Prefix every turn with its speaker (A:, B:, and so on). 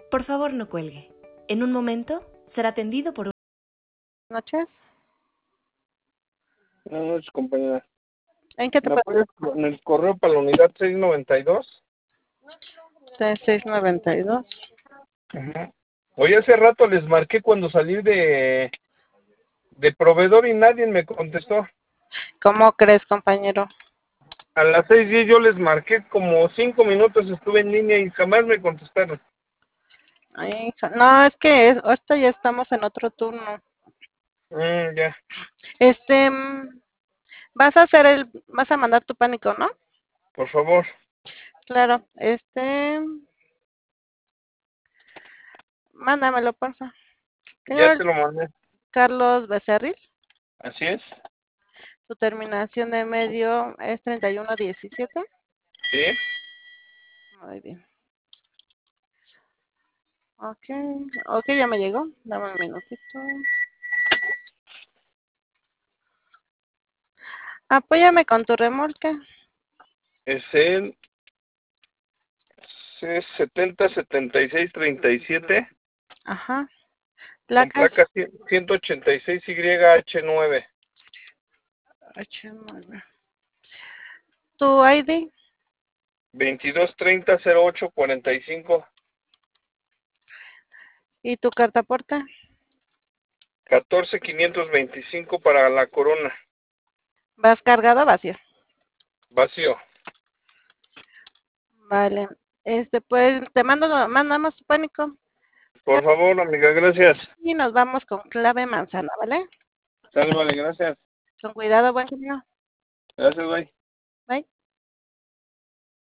A: Por favor, no cuelgue. En un momento será atendido por un...
B: Noches.
C: Buenas noches, compañera.
B: ¿En qué te
C: ¿Me
B: puedo?
C: puedes en el correo para la unidad 692?
B: 692.
C: Ajá. Hoy hace rato les marqué cuando salí de proveedor y nadie me contestó.
B: ¿Cómo crees, compañero?
C: A las 6:10 yo les marqué como 5 minutos, estuve en línea y jamás me contestaron.
B: Ay, hija, no, es que ahorita ya estamos en otro turno.
C: Ya,
B: Este, vas a mandar tu pánico, ¿no?
C: por favor.
B: Claro, mándamelo, porfa.
C: Ya
B: Señor
C: te lo mandé.
B: Carlos Becerril,
C: Así es.
B: su terminación de medio es 3117.
C: Sí.
B: Muy bien. Ok, ya me llegó. Dame un minutito. Apóyame con tu remolque.
C: Es el C707637
B: Ajá.
C: con
B: Placas
C: placa 186YH9.
B: H9. Tu ID
C: 22300845.
B: y tu carta aporte.
C: 14525 para la corona.
B: ¿Vas cargado o vacío?
C: Vacío.
B: Vale. Pues mandamos tu pánico
C: Por favor, amiga, gracias.
B: y nos vamos con clave manzana, ¿vale?
C: Sale, vale, gracias.
B: Con cuidado, buen camino.
C: Gracias, bye.
B: Bye.